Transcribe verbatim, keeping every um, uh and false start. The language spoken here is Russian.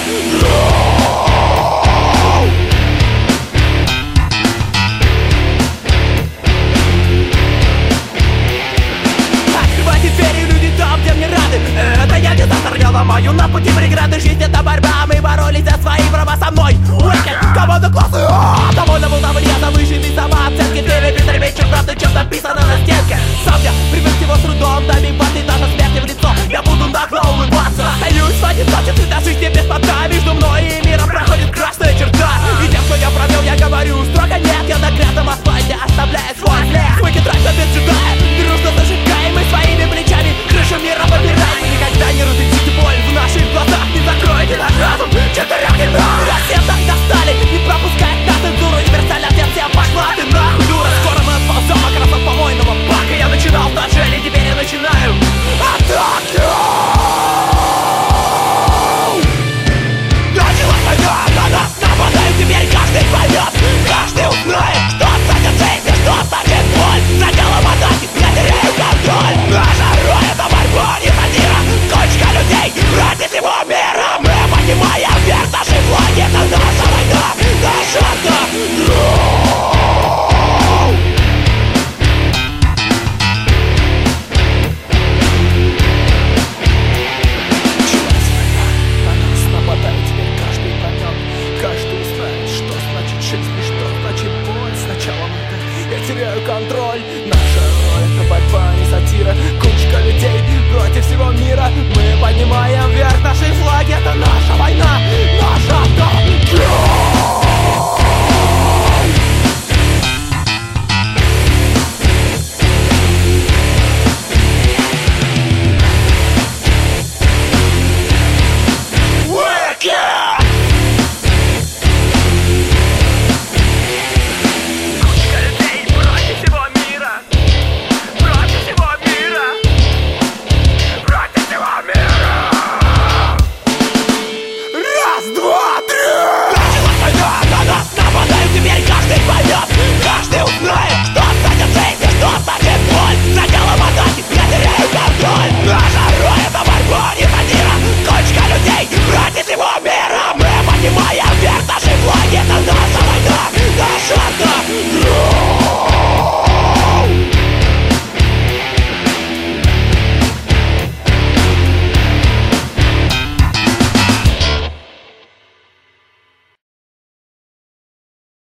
Открывайте двери, люди там, где мне рады. Это я диктатор, я ломаю на пути преграды. Жизнь — это борьба, мы боролись за свои права со мной. Уэкет, команда классы, довольно волновали, я завышенный самооценки. Время быстрее вечер, правда, чем написано на стенке. Сам я привык его с трудом добиваться, и даже смерти в лицо я буду нагло улыбаться. Остаюсь в одиночестве, до жизни без пота. Между мной и миром проходит красная черта. И тем, что я провел, я говорю строго нет. Я на грязном асфальте оставляю свой след. Выкид раньше без джедая, дружно зажигаем мы своими плечами. Крышу мира побираем. Вы никогда не различите боль в наших глазах. Не закроете наш разум четырем генералам. Раз всем так достали, не пропускает на цензуру. Универсальная версия пошла ты нахуй, дура. Скоро мы отползем как раз от помойного бака. Я начинал в ножели, теперь я начинаю атаку. Началась война, на нас нападают. Теперь каждый поймет, каждый узнает, что значит жизнь и что значит боль. Сначала атаки, я теряю контроль. Наша роль — это борьба, не сатира. Кучка людей ради всего мира. Мы поднимаем вверх наши флаги. Это наша война, наша атака. Каждый знает, что значит жизнь и что значит боль. Сначала я теряю контроль.